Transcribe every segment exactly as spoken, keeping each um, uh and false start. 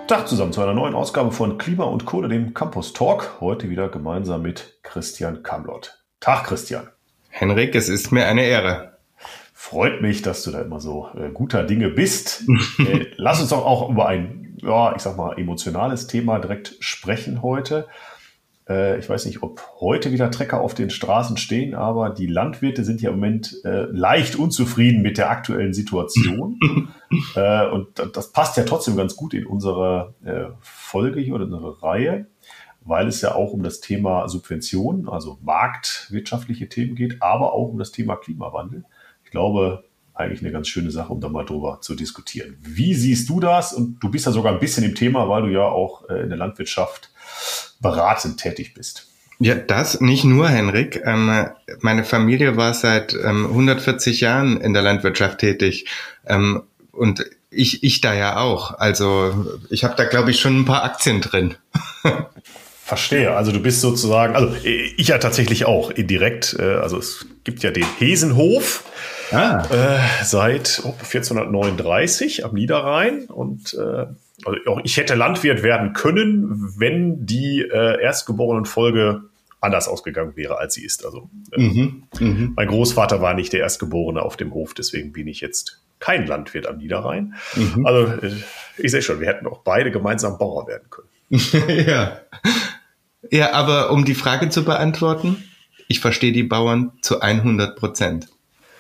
Tag zusammen zu einer neuen Ausgabe von Klima und Kohle, dem Campus Talk. Heute wieder gemeinsam mit Christian Kamlott. Tag, Christian. Henrik, es ist mir eine Ehre. Freut mich, dass du da immer so äh, guter Dinge bist. äh, lass uns doch auch über ein, ja, ich sag mal, emotionales Thema direkt sprechen heute. Äh, ich weiß nicht, ob heute wieder Trecker auf den Straßen stehen, aber die Landwirte sind ja im Moment äh, leicht unzufrieden mit der aktuellen Situation. äh, und das passt ja trotzdem ganz gut in unsere äh, Folge hier oder in unsere Reihe, weil es ja auch um das Thema Subventionen, also marktwirtschaftliche Themen geht, aber auch um das Thema Klimawandel. Ich glaube, eigentlich eine ganz schöne Sache, um da mal drüber zu diskutieren. Wie siehst du das? Und du bist ja sogar ein bisschen im Thema, weil du ja auch in der Landwirtschaft beratend tätig bist. Ja, das nicht nur, Henrik. Ähm, meine Familie war seit ähm, hundertvierzig Jahren in der Landwirtschaft tätig. Ähm, und ich, ich da ja auch. Also ich habe da, glaube ich, schon ein paar Aktien drin. Verstehe. Also du bist sozusagen, also ich ja tatsächlich auch indirekt. Also es gibt ja den Hesenhof ah. äh, seit oh, vierzehnhundertneununddreißig am Niederrhein. Und äh, also auch ich hätte Landwirt werden können, wenn die äh, Erstgeborenenfolge anders ausgegangen wäre, als sie ist. Also äh, mhm, mh. Mein Großvater war nicht der Erstgeborene auf dem Hof, deswegen bin ich jetzt kein Landwirt am Niederrhein. Mhm. Also äh, ich sehe schon, wir hätten auch beide gemeinsam Bauer werden können. ja. Ja, aber um die Frage zu beantworten, ich verstehe die Bauern zu hundert Prozent.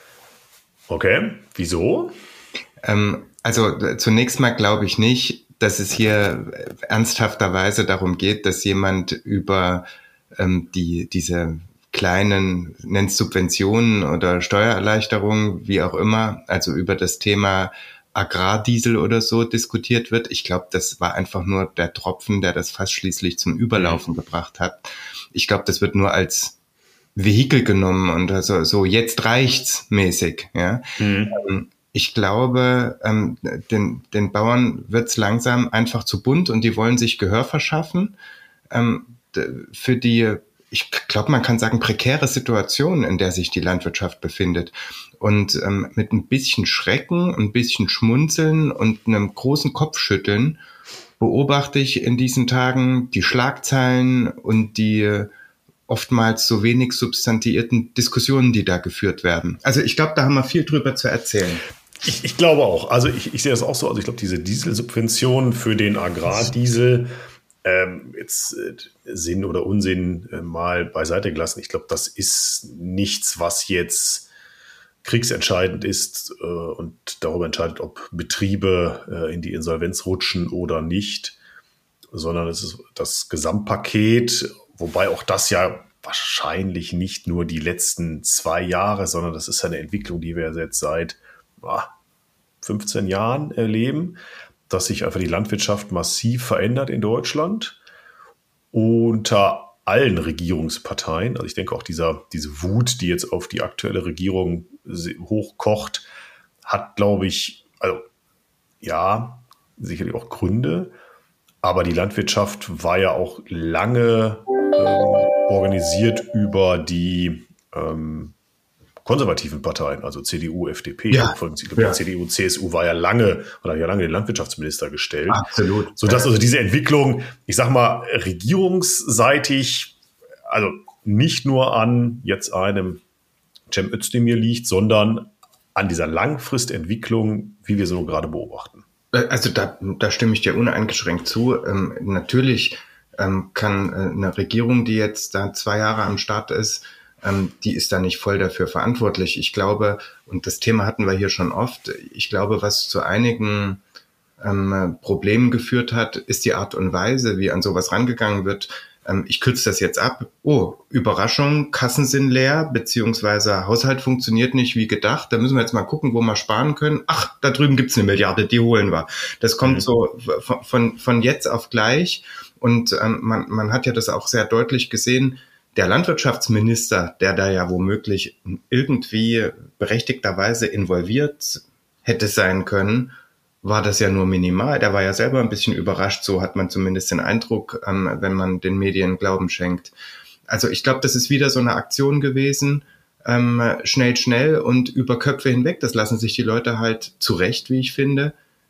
Okay, wieso? Ähm, also zunächst mal glaube ich nicht, dass es hier ernsthafterweise darum geht, dass jemand über ähm, die diese kleinen, nenn's Subventionen oder Steuererleichterungen, wie auch immer, also über das Thema Agrardiesel oder so diskutiert wird. Ich glaube, das war einfach nur der Tropfen, der das fast schließlich zum Überlaufen mhm. gebracht hat. Ich glaube, das wird nur als Vehikel genommen und also so jetzt reicht's mäßig. Ja. Mhm. Ähm, ich glaube, ähm, den, den Bauern wird's langsam einfach zu bunt und die wollen sich Gehör verschaffen ähm, für die, ich glaube, man kann sagen, prekäre Situation, in der sich die Landwirtschaft befindet. Und ähm, mit ein bisschen Schrecken, ein bisschen Schmunzeln und einem großen Kopfschütteln beobachte ich in diesen Tagen die Schlagzeilen und die äh, oftmals so wenig substantiierten Diskussionen, die da geführt werden. Also ich glaube, da haben wir viel drüber zu erzählen. Ich, ich glaube auch. Also ich, ich sehe das auch so. Also ich glaube, diese Dieselsubventionen für den Agrardiesel, ähm, jetzt äh, Sinn oder Unsinn äh, mal beiseite gelassen. Ich glaube, das ist nichts, was jetzt kriegsentscheidend ist äh, und darüber entscheidet, ob Betriebe äh, in die Insolvenz rutschen oder nicht, sondern es ist das Gesamtpaket, wobei auch das ja wahrscheinlich nicht nur die letzten zwei Jahre, sondern das ist eine Entwicklung, die wir jetzt seit ah, fünfzehn Jahren erleben, dass sich einfach die Landwirtschaft massiv verändert in Deutschland unter allen Regierungsparteien. Also ich denke auch dieser, diese Wut, die jetzt auf die aktuelle Regierung hochkocht, hat, glaube ich, also ja, sicherlich auch Gründe. Aber die Landwirtschaft war ja auch lange ähm, organisiert über die ähm, konservativen Parteien, also C D U, F D P. Ja, ja. C D U, C S U war ja lange, oder hat ja lange den Landwirtschaftsminister gestellt. Absolut. Sodass also diese Entwicklung, ich sag mal, regierungsseitig, also nicht nur an jetzt einem Cem Özdemir liegt, sondern an dieser Langfristentwicklung, wie wir sie nur gerade beobachten. Also da, da stimme ich dir uneingeschränkt zu. Ähm, natürlich ähm, kann äh, eine Regierung, die jetzt da zwei Jahre am Start ist, ähm, die ist da nicht voll dafür verantwortlich. Ich glaube, und das Thema hatten wir hier schon oft, ich glaube, was zu einigen ähm, Problemen geführt hat, ist die Art und Weise, wie an sowas rangegangen wird. Ähm, ich kürze das jetzt ab. Oh, Überraschung, Kassen sind leer, beziehungsweise Haushalt funktioniert nicht wie gedacht. Da müssen wir jetzt mal gucken, wo wir sparen können. Ach, da drüben gibt's eine Milliarde, die holen wir. Das kommt mhm. so von, von, von jetzt auf gleich. Und ähm, man, man hat ja das auch sehr deutlich gesehen. Der Landwirtschaftsminister, der da ja womöglich irgendwie berechtigterweise involviert hätte sein können, war das ja nur minimal. Der war ja selber ein bisschen überrascht, so hat man zumindest den Eindruck, ähm, wenn man den Medien Glauben schenkt. Also ich glaube, das ist wieder so eine Aktion gewesen, ähm, schnell, schnell und über Köpfe hinweg. Das lassen sich die Leute halt zu Recht, wie ich finde,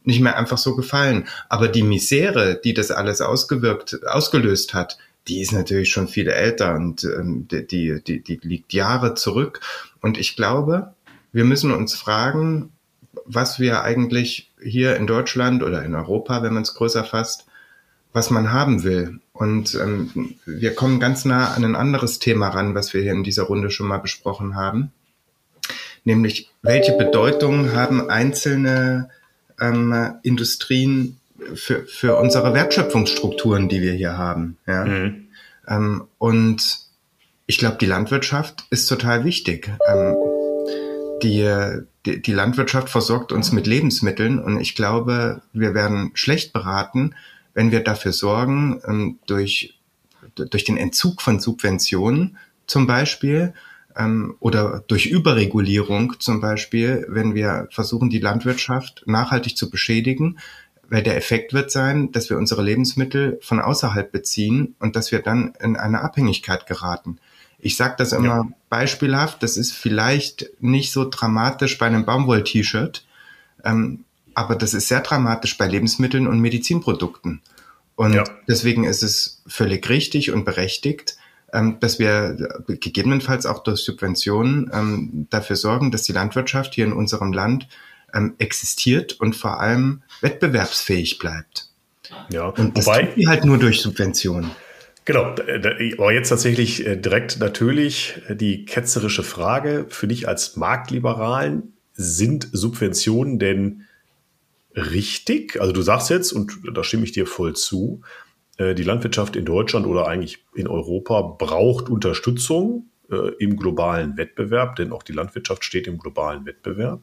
nicht mehr einfach so gefallen. Aber die Misere, die das alles ausgewirkt, ausgelöst hat, die ist natürlich schon viel älter und ähm, die, die, die liegt Jahre zurück. Und ich glaube, wir müssen uns fragen, was wir eigentlich hier in Deutschland oder in Europa, wenn man es größer fasst, was man haben will. Und ähm, wir kommen ganz nah an ein anderes Thema ran, was wir hier in dieser Runde schon mal besprochen haben. Nämlich, welche Bedeutung haben einzelne ähm, Industrien für, für unsere Wertschöpfungsstrukturen, die wir hier haben. Ja? Mhm. Ähm, und ich glaube, die Landwirtschaft ist total wichtig. Ähm, die, die, die Landwirtschaft versorgt uns mit Lebensmitteln und ich glaube, wir werden schlecht beraten, wenn wir dafür sorgen, ähm, durch, durch den Entzug von Subventionen zum Beispiel ähm, oder durch Überregulierung zum Beispiel, wenn wir versuchen, die Landwirtschaft nachhaltig zu beschädigen, weil der Effekt wird sein, dass wir unsere Lebensmittel von außerhalb beziehen und dass wir dann in eine Abhängigkeit geraten. Ich sage das immer ja. beispielhaft, das ist vielleicht nicht so dramatisch bei einem Baumwoll-T-Shirt, ähm, aber das ist sehr dramatisch bei Lebensmitteln und Medizinprodukten. Und ja. deswegen ist es völlig richtig und berechtigt, ähm, dass wir gegebenenfalls auch durch Subventionen ähm, dafür sorgen, dass die Landwirtschaft hier in unserem Land ähm, existiert und vor allem wettbewerbsfähig bleibt. Ja, und das wobei, tut die halt nur durch Subventionen. Genau, aber jetzt tatsächlich direkt natürlich die ketzerische Frage für dich als Marktliberalen, sind Subventionen denn richtig? Also du sagst jetzt, und da stimme ich dir voll zu, die Landwirtschaft in Deutschland oder eigentlich in Europa braucht Unterstützung im globalen Wettbewerb, denn auch die Landwirtschaft steht im globalen Wettbewerb.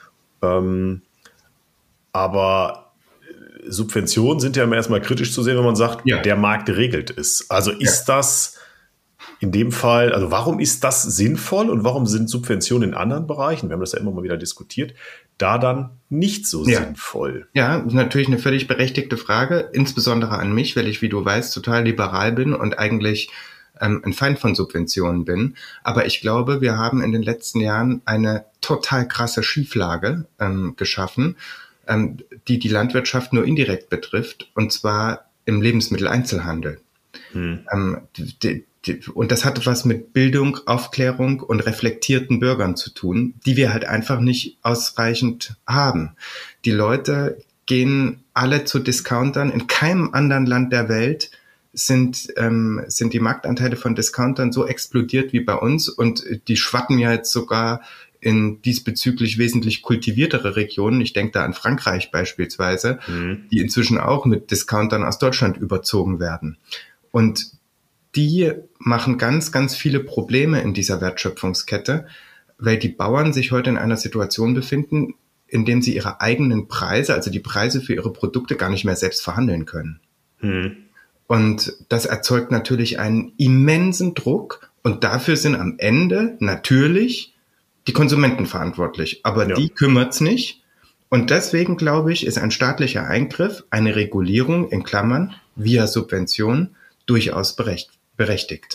Aber Subventionen sind ja immer erstmal kritisch zu sehen, wenn man sagt, ja. der Markt regelt es. Also ist ja. das in dem Fall, also warum ist das sinnvoll und warum sind Subventionen in anderen Bereichen, wir haben das ja immer mal wieder diskutiert, da dann nicht so ja. sinnvoll? Ja, natürlich eine völlig berechtigte Frage, insbesondere an mich, weil ich, wie du weißt, total liberal bin und eigentlich ähm, ein Feind von Subventionen bin. Aber ich glaube, wir haben in den letzten Jahren eine total krasse Schieflage ähm, geschaffen, die die Landwirtschaft nur indirekt betrifft, und zwar im Lebensmitteleinzelhandel. Hm. Ähm, die, die, und das hat was mit Bildung, Aufklärung und reflektierten Bürgern zu tun, die wir halt einfach nicht ausreichend haben. Die Leute gehen alle zu Discountern. In keinem anderen Land der Welt sind, ähm, sind die Marktanteile von Discountern so explodiert wie bei uns, und die schwappen ja jetzt sogar in diesbezüglich wesentlich kultiviertere Regionen, ich denke da an Frankreich beispielsweise, mhm. die inzwischen auch mit Discountern aus Deutschland überzogen werden. Und die machen ganz, ganz viele Probleme in dieser Wertschöpfungskette, weil die Bauern sich heute in einer Situation befinden, in dem sie ihre eigenen Preise, also die Preise für ihre Produkte, gar nicht mehr selbst verhandeln können. Mhm. Und das erzeugt natürlich einen immensen Druck, und dafür sind am Ende natürlich die Konsumenten verantwortlich, aber ja. die kümmert's nicht. Und deswegen, glaube ich, ist ein staatlicher Eingriff, eine Regulierung in Klammern via Subvention durchaus berechtigt.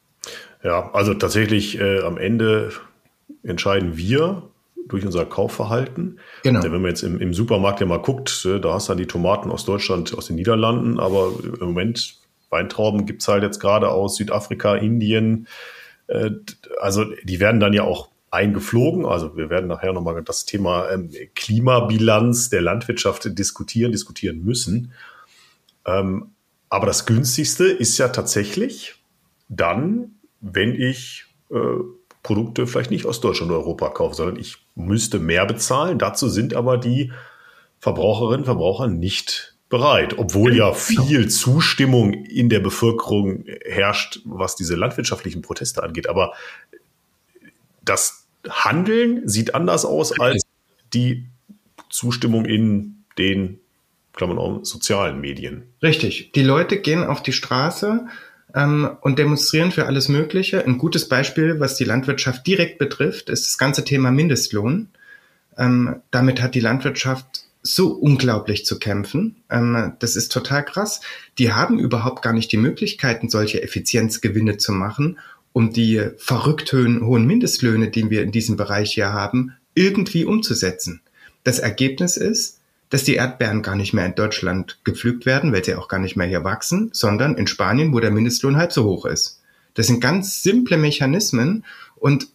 Ja, also tatsächlich äh, am Ende entscheiden wir durch unser Kaufverhalten. Genau. Wenn man jetzt im, im Supermarkt ja mal guckt, da hast du dann die Tomaten aus Deutschland, aus den Niederlanden, aber im Moment Weintrauben gibt's halt jetzt gerade aus Südafrika, Indien. Äh, also die werden dann ja auch eingeflogen. Also wir werden nachher nochmal das Thema ähm, Klimabilanz der Landwirtschaft diskutieren, diskutieren müssen. Ähm, aber das günstigste ist ja tatsächlich dann, wenn ich äh, Produkte vielleicht nicht aus Deutschland oder Europa kaufe, sondern ich müsste mehr bezahlen. Dazu sind aber die Verbraucherinnen und Verbraucher nicht bereit, obwohl ja viel Zustimmung in der Bevölkerung herrscht, was diese landwirtschaftlichen Proteste angeht. Aber das Handeln sieht anders aus als die Zustimmung in den, Klammern auf, sozialen Medien. Richtig. Die Leute gehen auf die Straße ähm, und demonstrieren für alles Mögliche. Ein gutes Beispiel, was die Landwirtschaft direkt betrifft, ist das ganze Thema Mindestlohn. Ähm, damit hat die Landwirtschaft so unglaublich zu kämpfen. Ähm, das ist total krass. Die haben überhaupt gar nicht die Möglichkeiten, solche Effizienzgewinne zu machen, um die verrückt hohen Mindestlöhne, die wir in diesem Bereich hier haben, irgendwie umzusetzen. Das Ergebnis ist, dass die Erdbeeren gar nicht mehr in Deutschland gepflückt werden, weil sie auch gar nicht mehr hier wachsen, sondern in Spanien, wo der Mindestlohn halb so hoch ist. Das sind ganz simple Mechanismen und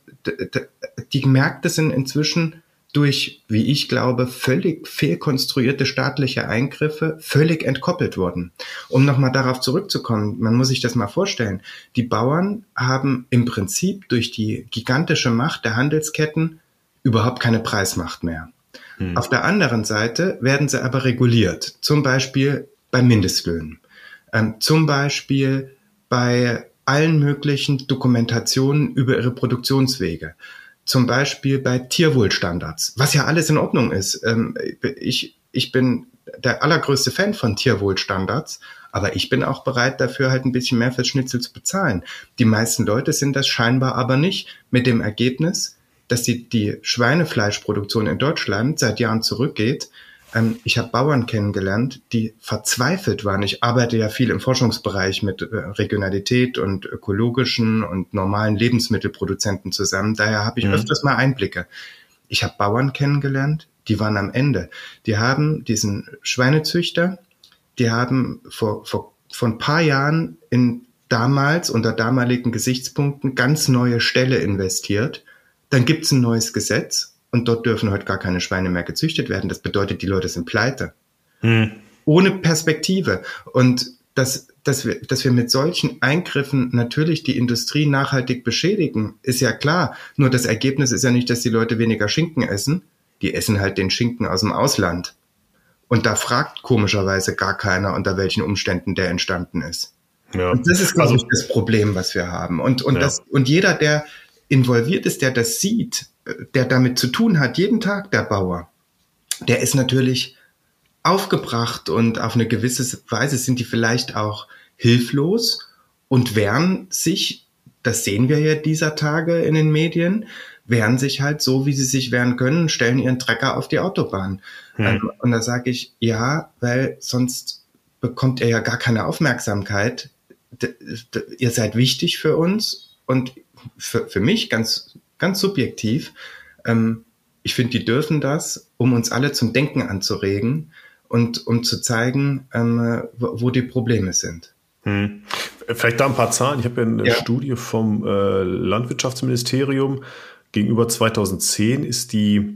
die Märkte sind inzwischen durch, wie ich glaube, völlig fehlkonstruierte staatliche Eingriffe völlig entkoppelt worden. Um nochmal darauf zurückzukommen, man muss sich das mal vorstellen, die Bauern haben im Prinzip durch die gigantische Macht der Handelsketten überhaupt keine Preismacht mehr. Hm. Auf der anderen Seite werden sie aber reguliert, zum Beispiel bei Mindestlöhnen, ähm, zum Beispiel bei allen möglichen Dokumentationen über ihre Produktionswege. Zum Beispiel bei Tierwohlstandards, was ja alles in Ordnung ist. Ich, ich bin der allergrößte Fan von Tierwohlstandards, aber ich bin auch bereit dafür, halt ein bisschen mehr fürs Schnitzel zu bezahlen. Die meisten Leute sind das scheinbar aber nicht, mit dem Ergebnis, dass die, die Schweinefleischproduktion in Deutschland seit Jahren zurückgeht. Ich habe Bauern kennengelernt, die verzweifelt waren. Ich arbeite ja viel im Forschungsbereich mit Regionalität und ökologischen und normalen Lebensmittelproduzenten zusammen. Daher habe ich mhm. öfters mal Einblicke. Ich habe Bauern kennengelernt, die waren am Ende. Die haben diesen Schweinezüchter, die haben vor, vor, vor ein paar Jahren in damals unter damaligen Gesichtspunkten ganz neue Ställe investiert. Dann gibt's ein neues Gesetz. Und dort dürfen heute gar keine Schweine mehr gezüchtet werden. Das bedeutet, die Leute sind pleite. Hm. Ohne Perspektive. Und dass, dass wir, dass wir mit solchen Eingriffen natürlich die Industrie nachhaltig beschädigen, ist ja klar. Nur das Ergebnis ist ja nicht, dass die Leute weniger Schinken essen. Die essen halt den Schinken aus dem Ausland. Und da fragt komischerweise gar keiner, unter welchen Umständen der entstanden ist. Ja. Und das ist, glaube ich, das Problem, was wir haben. Und, und, ja. das, und jeder, der involviert ist, der das sieht, der damit zu tun hat, jeden Tag der Bauer, der ist natürlich aufgebracht und auf eine gewisse Weise sind die vielleicht auch hilflos und wehren sich, das sehen wir ja dieser Tage in den Medien, wehren sich halt so, wie sie sich wehren können, stellen ihren Trecker auf die Autobahn. Hm. Und da sage ich, ja, weil sonst bekommt er ja gar keine Aufmerksamkeit. D- d- ihr seid wichtig für uns und für, für mich ganz, ganz subjektiv. Ähm, ich finde, die dürfen das, um uns alle zum Denken anzuregen und um zu zeigen, ähm, wo, wo die Probleme sind. Hm. Vielleicht da ein paar Zahlen. Ich habe ja eine ja. Studie vom äh, Landwirtschaftsministerium. Gegenüber zweitausendzehn ist die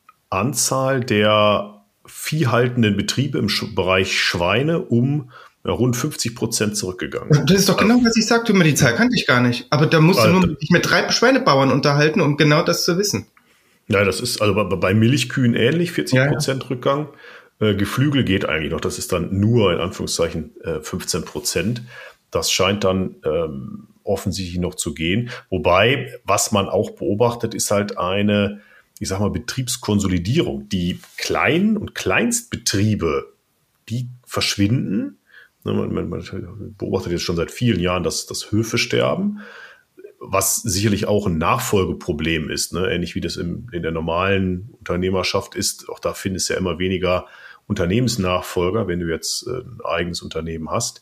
Anzahl der viehhaltenden Betriebe im Sch- Bereich Schweine um ja, rund fünfzig Prozent zurückgegangen. Das ist doch genau, was ich sagte. Über die Zahl kannte ich gar nicht. Aber da musst du nur dich mit drei Schweinebauern unterhalten, um genau das zu wissen. Ja, das ist also bei, bei Milchkühen ähnlich, vierzig Prozent ja, ja. Rückgang. Äh, Geflügel geht eigentlich noch. Das ist dann nur in Anführungszeichen äh, fünfzehn Prozent. Das scheint dann ähm, offensichtlich noch zu gehen. Wobei, was man auch beobachtet, ist halt eine, ich sag mal, Betriebskonsolidierung. Die kleinen und Kleinstbetriebe, die verschwinden. Man, man, man beobachtet jetzt schon seit vielen Jahren, dass das Höfe sterben, was sicherlich auch ein Nachfolgeproblem ist, ne? Ähnlich wie das im, in der normalen Unternehmerschaft ist. Auch da findest du ja immer weniger Unternehmensnachfolger, wenn du jetzt ein eigenes Unternehmen hast.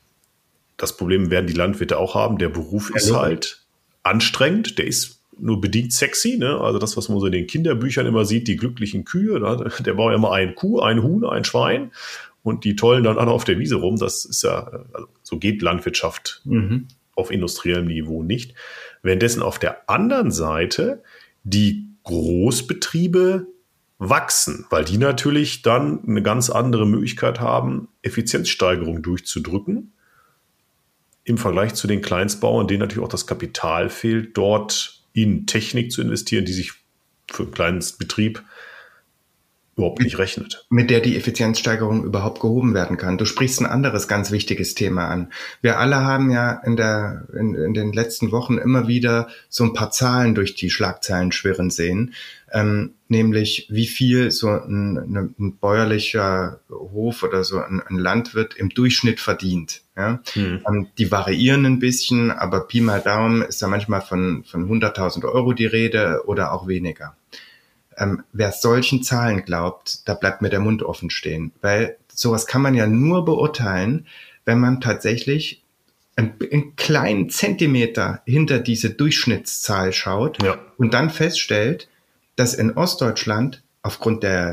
Das Problem werden die Landwirte auch haben. Der Beruf ist Hallo. halt anstrengend, der ist nur bedingt sexy, ne? Also das, was man so in den Kinderbüchern immer sieht, die glücklichen Kühe, ne? Der baut ja immer eine Kuh, ein Huhn, ein Schwein. Und die tollen dann alle auf der Wiese rum. Das ist ja, also so geht Landwirtschaft mhm. auf industriellem Niveau nicht. Währenddessen auf der anderen Seite die Großbetriebe wachsen, weil die natürlich dann eine ganz andere Möglichkeit haben, Effizienzsteigerung durchzudrücken. Im Vergleich zu den Kleinstbauern, denen natürlich auch das Kapital fehlt, dort in Technik zu investieren, die sich für einen kleinen Betrieb überhaupt nicht rechnet. Mit der die Effizienzsteigerung überhaupt gehoben werden kann. Du sprichst ein anderes ganz wichtiges Thema an. Wir alle haben ja in der in, in den letzten Wochen immer wieder so ein paar Zahlen durch die Schlagzeilen schwirren sehen, ähm, nämlich wie viel so ein, ein, ein bäuerlicher Hof oder so ein, ein Landwirt im Durchschnitt verdient. Ja? Hm. Ähm, die variieren ein bisschen, aber Pi mal Daumen ist da manchmal von von hunderttausend Euro die Rede oder auch weniger. Ähm, wer solchen Zahlen glaubt, da bleibt mir der Mund offen stehen, weil sowas kann man ja nur beurteilen, wenn man tatsächlich einen, einen kleinen Zentimeter hinter diese Durchschnittszahl schaut ja. und dann feststellt, dass in Ostdeutschland aufgrund der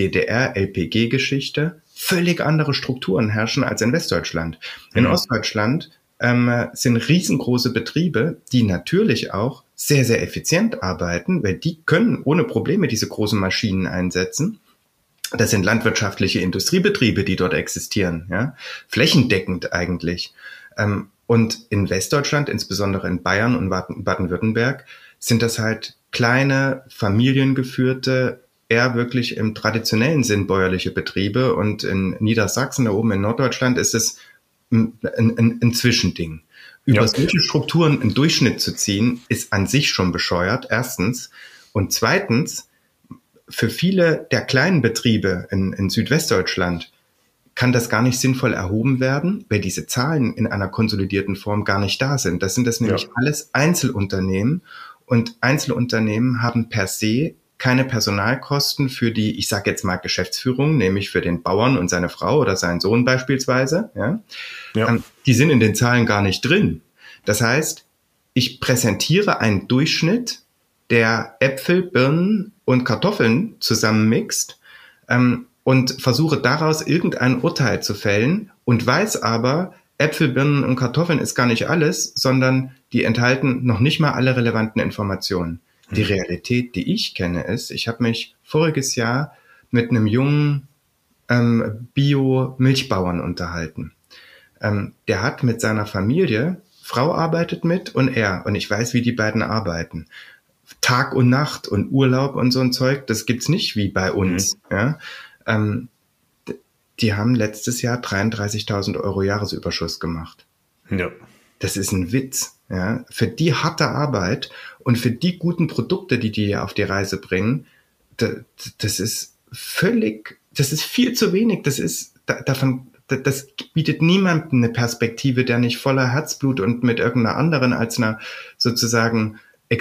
D D R-L P G-Geschichte völlig andere Strukturen herrschen als in Westdeutschland. In mhm. Ostdeutschland ähm, sind riesengroße Betriebe, die natürlich auch sehr, sehr effizient arbeiten, weil die können ohne Probleme diese großen Maschinen einsetzen. Das sind landwirtschaftliche Industriebetriebe, die dort existieren, ja, flächendeckend eigentlich. Ähm, und in Westdeutschland, insbesondere in Bayern und Baden-Württemberg, sind das halt kleine, familiengeführte, eher wirklich im traditionellen Sinn bäuerliche Betriebe. Und in Niedersachsen, da oben in Norddeutschland, ist es ein, ein, ein Zwischending. Über ja. solche Strukturen einen Durchschnitt zu ziehen, ist an sich schon bescheuert, erstens. Und zweitens, für viele der kleinen Betriebe in, in Südwestdeutschland kann das gar nicht sinnvoll erhoben werden, weil diese Zahlen in einer konsolidierten Form gar nicht da sind. Das sind das nämlich ja. alles Einzelunternehmen. Und Einzelunternehmen haben per se keine Personalkosten für die, ich sage jetzt mal Geschäftsführung, nämlich für den Bauern und seine Frau oder seinen Sohn beispielsweise. Ja? Ja. Ähm, die sind in den Zahlen gar nicht drin. Das heißt, ich präsentiere einen Durchschnitt, der Äpfel, Birnen und Kartoffeln zusammenmixt ähm, und versuche daraus irgendein Urteil zu fällen und weiß aber, Äpfel, Birnen und Kartoffeln ist gar nicht alles, sondern die enthalten noch nicht mal alle relevanten Informationen. Die Realität, die ich kenne, ist, ich habe mich voriges Jahr mit einem jungen ähm, Bio-Milchbauern unterhalten. Ähm, der hat mit seiner Familie, Frau arbeitet mit und er, und ich weiß, wie die beiden arbeiten. Tag und Nacht und Urlaub und so ein Zeug, das gibt's nicht wie bei uns. Mhm. Ja? Ähm, die haben letztes Jahr dreiunddreißigtausend Euro Jahresüberschuss gemacht. Ja. Das ist ein Witz. Ja? Für die harte Arbeit und für die guten Produkte, die die auf die Reise bringen, das, das ist völlig, das ist viel zu wenig. Das ist, davon, das bietet niemandem eine Perspektive, der nicht voller Herzblut und mit irgendeiner anderen als einer sozusagen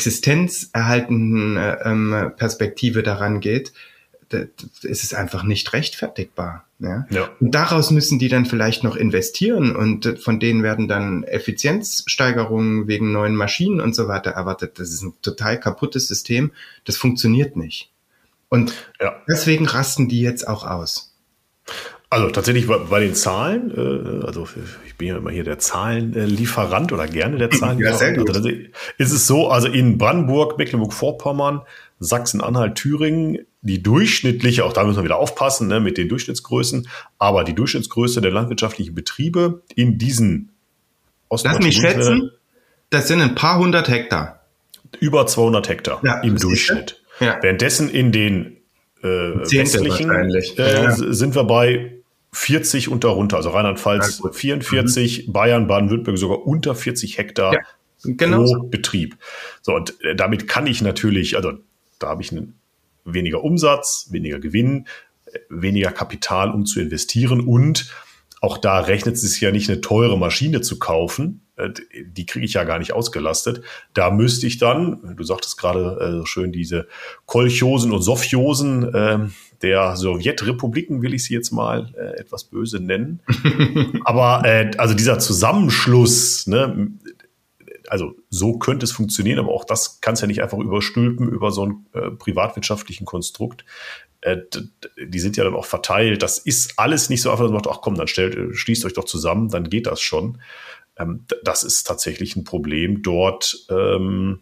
existenzerhaltenden ähm, Perspektive daran geht. Das ist einfach nicht rechtfertigbar. Ja? Ja. Und daraus müssen die dann vielleicht noch investieren und von denen werden dann Effizienzsteigerungen wegen neuen Maschinen und so weiter erwartet. Das ist ein total kaputtes System. Das funktioniert nicht. Und ja. deswegen rasten die jetzt auch aus. Also tatsächlich bei, bei den Zahlen, äh, also ich bin ja immer hier der Zahlenlieferant oder gerne der Zahlenlieferant. Ja, sehr gut. Also ist es so, also in Brandenburg, Mecklenburg-Vorpommern, Sachsen-Anhalt, Thüringen, die durchschnittliche, auch da müssen wir wieder aufpassen, ne, mit den Durchschnittsgrößen, aber die Durchschnittsgröße der landwirtschaftlichen Betriebe in diesen ostdeutschen Lass mich schätzen, das sind ein paar hundert Hektar. Über zweihundert Hektar ja, im Durchschnitt. Ja. Währenddessen in den äh, westlichen äh, ja. sind wir bei vierzig und darunter, also Rheinland-Pfalz ja, vierundvierzig, mhm. Bayern, Baden-Württemberg sogar unter vierzig Hektar ja, genau pro so. Betrieb. So, und damit kann ich natürlich, also da habe ich einen weniger Umsatz, weniger Gewinn, weniger Kapital, um zu investieren. Und auch da rechnet es sich ja nicht, eine teure Maschine zu kaufen. Die kriege ich ja gar nicht ausgelastet. Da müsste ich dann, du sagtest gerade äh, schön, diese Kolchosen und Sowjosen äh, der Sowjetrepubliken, will ich sie jetzt mal äh, etwas böse nennen. Aber äh, also dieser Zusammenschluss, ne, also so könnte es funktionieren, aber auch das kann es ja nicht einfach überstülpen über so einen äh, privatwirtschaftlichen Konstrukt. Äh, d- die sind ja dann auch verteilt. Das ist alles nicht so einfach, dass man sagt, ach komm, dann stellt, schließt euch doch zusammen, dann geht das schon. Ähm, d- das ist tatsächlich ein Problem, dort ähm,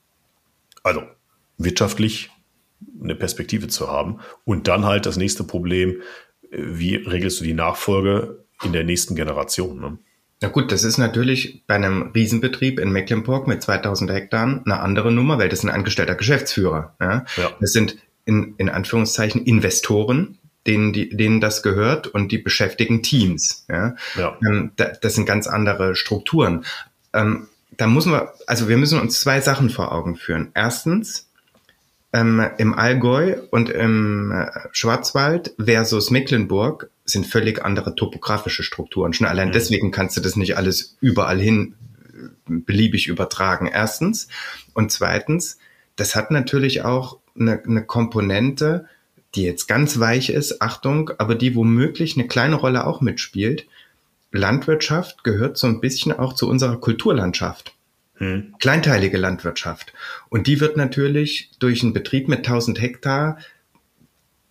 also wirtschaftlich eine Perspektive zu haben. Und dann halt das nächste Problem, wie regelst du die Nachfolge in der nächsten Generation, ne? Na gut, das ist natürlich bei einem Riesenbetrieb in Mecklenburg mit zweitausend Hektar eine andere Nummer, weil das ist ein angestellter Geschäftsführer. Ja? Ja. Das sind in, in Anführungszeichen Investoren, denen, die, denen das gehört und die beschäftigen Teams. Ja? Ja. Ähm, da, das sind ganz andere Strukturen. Ähm, da muss man, also wir müssen uns zwei Sachen vor Augen führen. Erstens, ähm, im Allgäu und im äh, Schwarzwald versus Mecklenburg sind völlig andere topografische Strukturen. Schon allein mhm. deswegen kannst du das nicht alles überall hin beliebig übertragen. Erstens. Und zweitens, das hat natürlich auch eine, eine Komponente, die jetzt ganz weich ist, Achtung, aber die womöglich eine kleine Rolle auch mitspielt. Landwirtschaft gehört so ein bisschen auch zu unserer Kulturlandschaft. Hm. Kleinteilige Landwirtschaft. Und die wird natürlich durch einen Betrieb mit tausend Hektar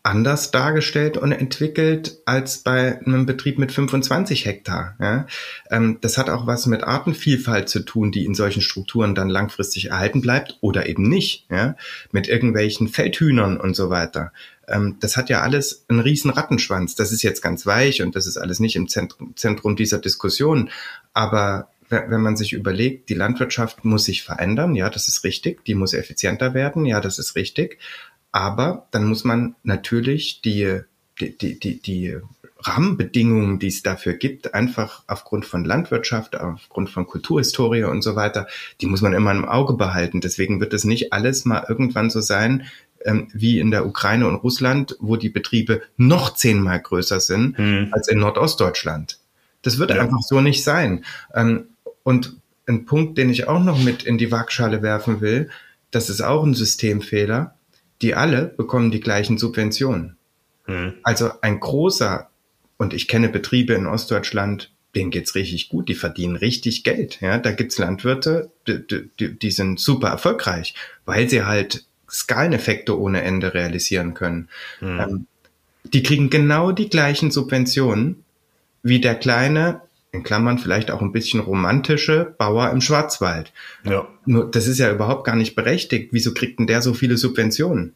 anders dargestellt und entwickelt als bei einem Betrieb mit fünfundzwanzig Hektar. Ja? Ähm, das hat auch was mit Artenvielfalt zu tun, die in solchen Strukturen dann langfristig erhalten bleibt oder eben nicht. Ja? Mit irgendwelchen Feldhühnern und so weiter. Ähm, das hat ja alles einen riesen Rattenschwanz. Das ist jetzt ganz weich und das ist alles nicht im Zentrum, Zentrum dieser Diskussion. Aber wenn man sich überlegt, die Landwirtschaft muss sich verändern, ja, das ist richtig. Die muss effizienter werden, ja, das ist richtig. Aber dann muss man natürlich die, die, die, die, die Rahmenbedingungen, die es dafür gibt, einfach aufgrund von Landwirtschaft, aufgrund von Kulturhistorie und so weiter, die muss man immer im Auge behalten. Deswegen wird es nicht alles mal irgendwann so sein, ähm, wie in der Ukraine und Russland, wo die Betriebe noch zehnmal größer sind hm. als in Nordostdeutschland. Das wird ja. einfach so nicht sein. Ähm, und ein Punkt, den ich auch noch mit in die Waagschale werfen will, das ist auch ein Systemfehler. Die alle bekommen die gleichen Subventionen. Hm. Also ein großer, und ich kenne Betriebe in Ostdeutschland, denen geht's richtig gut, die verdienen richtig Geld. Ja, da gibt's Landwirte, die, die, die sind super erfolgreich, weil sie halt Skaleneffekte ohne Ende realisieren können. Hm. Ähm, die kriegen genau die gleichen Subventionen wie der kleine, in Klammern vielleicht auch ein bisschen romantische Bauer im Schwarzwald. Ja. Nur das ist ja überhaupt gar nicht berechtigt. Wieso kriegt denn der so viele Subventionen?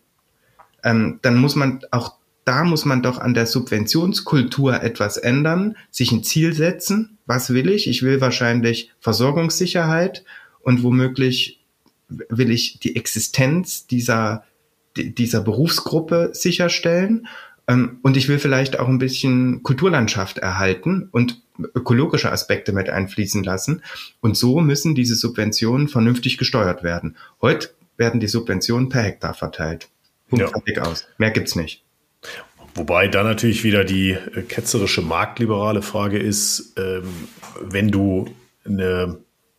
Ähm, dann muss man, auch da muss man doch an der Subventionskultur etwas ändern, sich ein Ziel setzen. Was will ich? Ich will wahrscheinlich Versorgungssicherheit und womöglich will ich die Existenz dieser, dieser Berufsgruppe sicherstellen. Und ich will vielleicht auch ein bisschen Kulturlandschaft erhalten und ökologische Aspekte mit einfließen lassen. Und so müssen diese Subventionen vernünftig gesteuert werden. Heute werden die Subventionen per Hektar verteilt. Punkt, fertig aus. Mehr gibt's nicht. Wobei da natürlich wieder die ketzerische marktliberale Frage ist, ähm, wenn du eine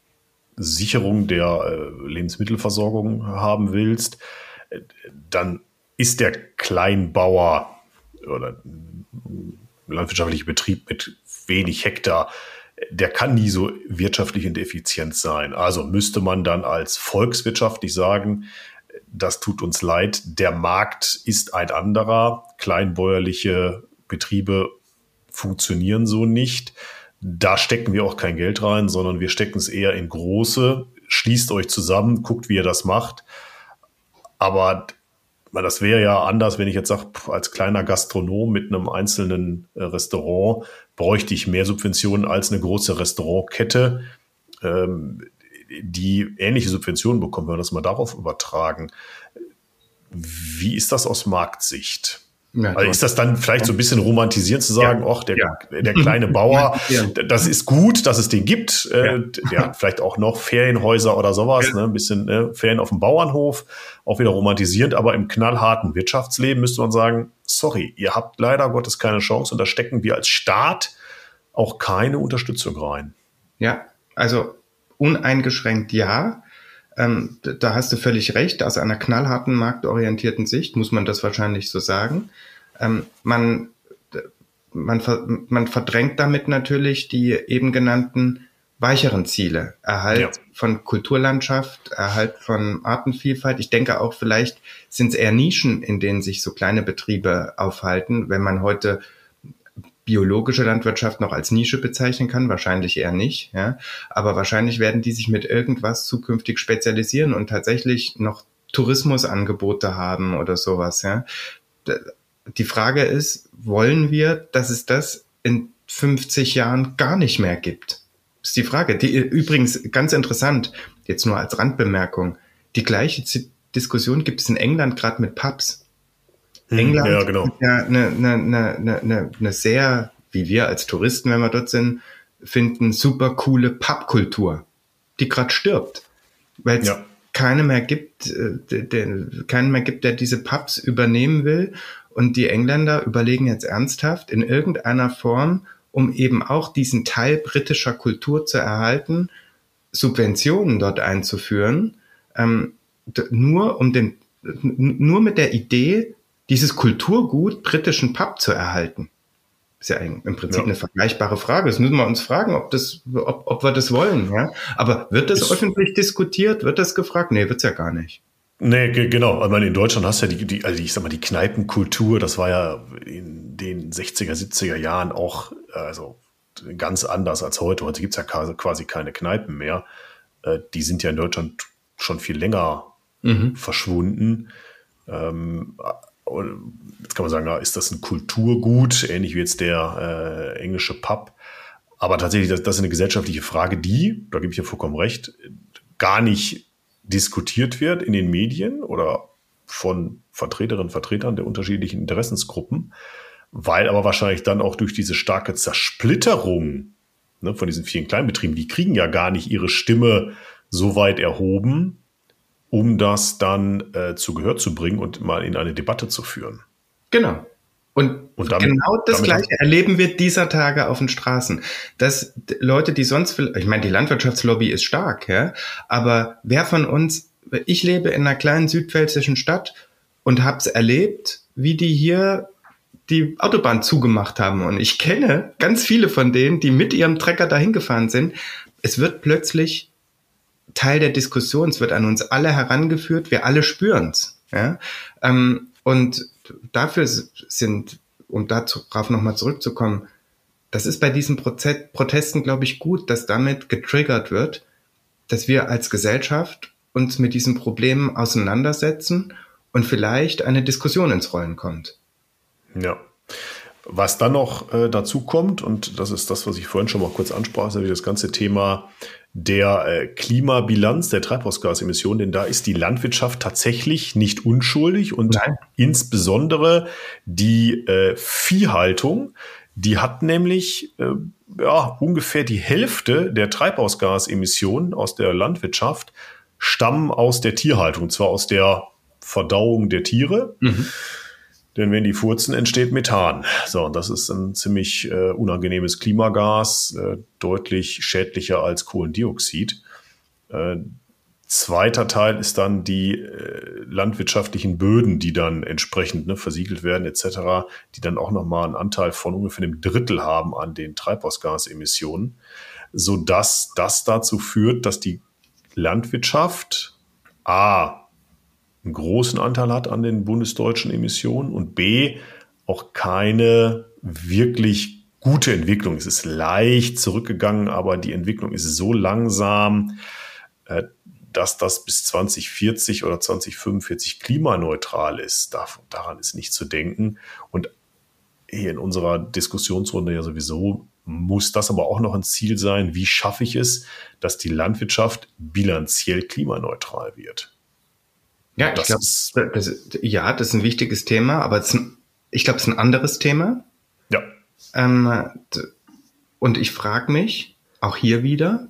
Sicherung der Lebensmittelversorgung haben willst, dann ist der Kleinbauer oder landwirtschaftlicher Betrieb mit wenig Hektar, der kann nie so wirtschaftlich und effizient sein. Also müsste man dann als volkswirtschaftlich sagen, das tut uns leid, der Markt ist ein anderer, kleinbäuerliche Betriebe funktionieren so nicht. Da stecken wir auch kein Geld rein, sondern wir stecken es eher in große. Schließt euch zusammen, guckt, wie ihr das macht. Aber das wäre ja anders, wenn ich jetzt sage, als kleiner Gastronom mit einem einzelnen Restaurant bräuchte ich mehr Subventionen als eine große Restaurantkette, die ähnliche Subventionen bekommt, wenn wir das mal darauf übertragen. Wie ist das aus Marktsicht? Ja, also ist das dann vielleicht so ein bisschen romantisierend zu sagen, ja, ach, der, ja. der kleine Bauer, ja. das ist gut, dass es den gibt. Ja. Der hat vielleicht auch noch Ferienhäuser oder sowas, ja. ne? Ein bisschen ne? Ferien auf dem Bauernhof, auch wieder romantisierend, aber im knallharten Wirtschaftsleben müsste man sagen, sorry, ihr habt leider Gottes keine Chance und da stecken wir als Staat auch keine Unterstützung rein. Ja, also uneingeschränkt ja. Ähm, da hast du völlig recht. Aus einer knallharten, marktorientierten Sicht muss man das wahrscheinlich so sagen. Ähm, man, man, man verdrängt damit natürlich die eben genannten weicheren Ziele. Erhalt ja. von Kulturlandschaft, Erhalt von Artenvielfalt. Ich denke auch, vielleicht sind es eher Nischen, in denen sich so kleine Betriebe aufhalten. Wenn man heute biologische Landwirtschaft noch als Nische bezeichnen kann, wahrscheinlich eher nicht, ja. Aber wahrscheinlich werden die sich mit irgendwas zukünftig spezialisieren und tatsächlich noch Tourismusangebote haben oder sowas, ja. Die Frage ist, wollen wir, dass es das in fünfzig Jahren gar nicht mehr gibt? Das ist die Frage. Die, übrigens, ganz interessant, jetzt nur als Randbemerkung, die gleiche Z- Diskussion gibt es in England gerade mit Pubs. England ja, genau. ist ja eine, eine, eine, eine, eine sehr, wie wir als Touristen, wenn wir dort sind, finden, super coole Pubkultur, die gerade stirbt, weil es ja. keine mehr gibt, der, der, keinen mehr gibt, der diese Pubs übernehmen will. Und die Engländer überlegen jetzt ernsthaft in irgendeiner Form, um eben auch diesen Teil britischer Kultur zu erhalten, Subventionen dort einzuführen, ähm, nur um den, nur mit der Idee, dieses Kulturgut britischen Pub zu erhalten. Ist ja im Prinzip ja. eine vergleichbare Frage. Das müssen wir uns fragen, ob das, ob, ob wir das wollen, ja. Aber wird das ist, öffentlich diskutiert? Wird das gefragt? Nee, wird's ja gar nicht. Nee, ge- genau. Ich meine, in Deutschland hast du ja die, die, also ich sag mal, die Kneipenkultur, das war ja in den sechziger, siebziger Jahren auch, also ganz anders als heute. Heute gibt's ja quasi keine Kneipen mehr. Äh, Die sind ja in Deutschland schon viel länger Mhm. verschwunden. Ähm, und jetzt kann man sagen, ja, ist das ein Kulturgut, ähnlich wie jetzt der äh, englische Pub. Aber tatsächlich, das, das ist eine gesellschaftliche Frage, die, da gebe ich dir vollkommen recht, gar nicht diskutiert wird in den Medien oder von Vertreterinnen und Vertretern der unterschiedlichen Interessensgruppen, weil aber wahrscheinlich dann auch durch diese starke Zersplitterung, ne, von diesen vielen Kleinbetrieben, die kriegen ja gar nicht ihre Stimme so weit erhoben, um das dann äh, zu Gehör zu bringen und mal in eine Debatte zu führen. Genau. Und, Und damit, genau das damit Gleiche erleben wir dieser Tage auf den Straßen. Dass d- Leute, die sonst, will- ich meine, die Landwirtschaftslobby ist stark, ja, aber wer von uns, ich lebe in einer kleinen südpfälzischen Stadt und hab's erlebt, wie die hier die Autobahn zugemacht haben. Und ich kenne ganz viele von denen, die mit ihrem Trecker dahin gefahren sind. Es wird plötzlich Teil der Diskussion, es wird an uns alle herangeführt, wir alle spüren's. Ja? Ähm, und dafür sind, um darauf nochmal zurückzukommen, das ist bei diesen Proze- Protesten, glaube ich, gut, dass damit getriggert wird, dass wir als Gesellschaft uns mit diesen Problemen auseinandersetzen und vielleicht eine Diskussion ins Rollen kommt. Ja. Was dann noch äh, dazu kommt, und das ist das, was ich vorhin schon mal kurz ansprach, ist natürlich das ganze Thema der äh, Klimabilanz, der Treibhausgasemissionen, denn da ist die Landwirtschaft tatsächlich nicht unschuldig und Nein. insbesondere die äh, Viehhaltung, die hat nämlich äh, ja, ungefähr die Hälfte der Treibhausgasemissionen aus der Landwirtschaft stammen aus der Tierhaltung, und zwar aus der Verdauung der Tiere. Mhm. Denn wenn die furzen, entsteht Methan. So, und das ist ein ziemlich äh, unangenehmes Klimagas, äh, deutlich schädlicher als Kohlendioxid. Äh, zweiter Teil ist dann die äh, landwirtschaftlichen Böden, die dann entsprechend ne, versiegelt werden et cetera, die dann auch nochmal einen Anteil von ungefähr einem Drittel haben an den Treibhausgasemissionen, sodass das dazu führt, dass die Landwirtschaft A, einen großen Anteil hat an den bundesdeutschen Emissionen und B, auch keine wirklich gute Entwicklung. Es ist leicht zurückgegangen, aber die Entwicklung ist so langsam, dass das bis zwanzig vierzig oder zwanzig fünfundvierzig klimaneutral ist. Daran ist nicht zu denken. Und hier in unserer Diskussionsrunde ja sowieso muss das aber auch noch ein Ziel sein. Wie schaffe ich es, dass die Landwirtschaft bilanziell klimaneutral wird? Ja, ich glaube, das, das, ja, das ist ein wichtiges Thema, aber es ist ein, ich glaube, es ist ein anderes Thema. Ja. Ähm, und ich frage mich, auch hier wieder,